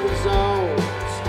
destructive zones.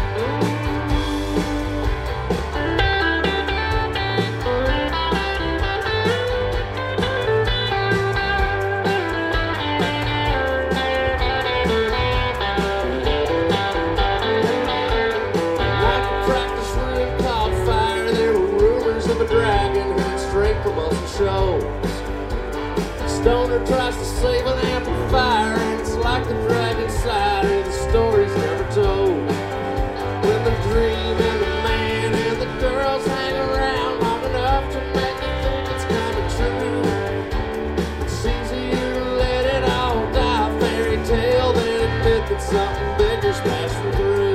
Like a practice room called fire, there were rumors of a dragon who'd straight promotion shows. Stoner tries to save an amplifier, and it's like the dragon side of the story's never told. When the dream and the man and the girls hang around long enough to make you think it's coming true, it's easier to let it all die fairy tale than admit that something bigger's passing through.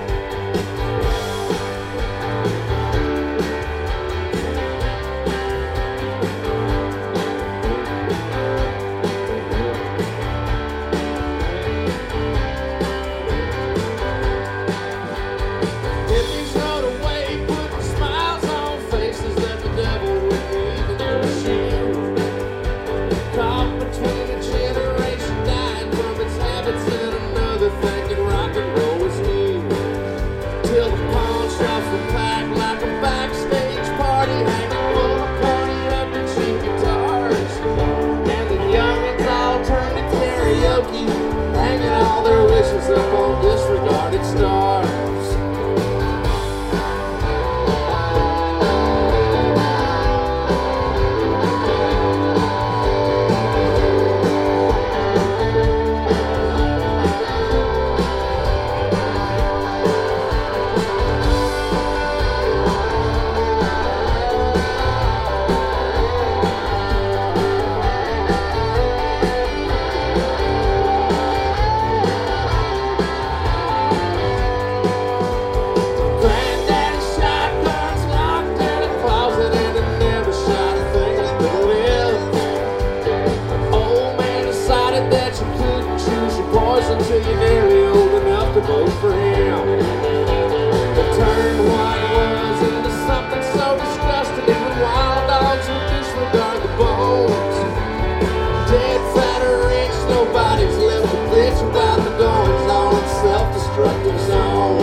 Up on disregarded stars. Until you're nearly old enough to vote for him. The turn what was into something so disgusting, even wild dogs would disregard the bones. Dead, fat, or rich, nobody's left to bitch about the goings on in self-destructive zone.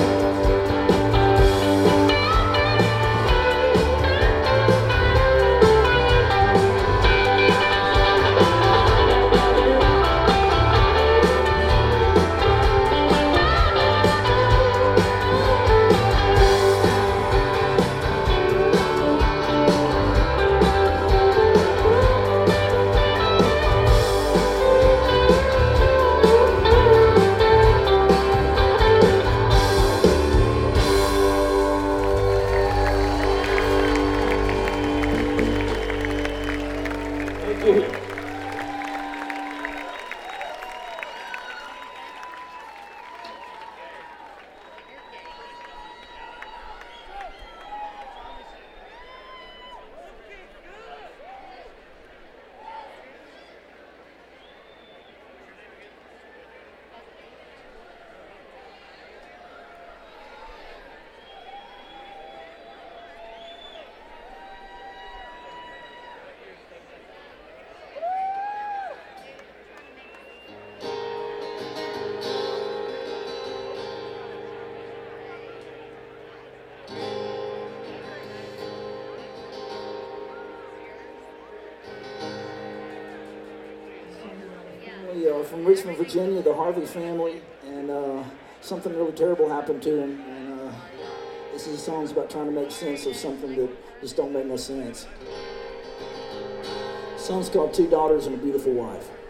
From Richmond, Virginia, the Harvey family, and something really terrible happened to him. And this is a song about trying to make sense of something that just don't make no sense. The song's called Two Daughters and a Beautiful Wife.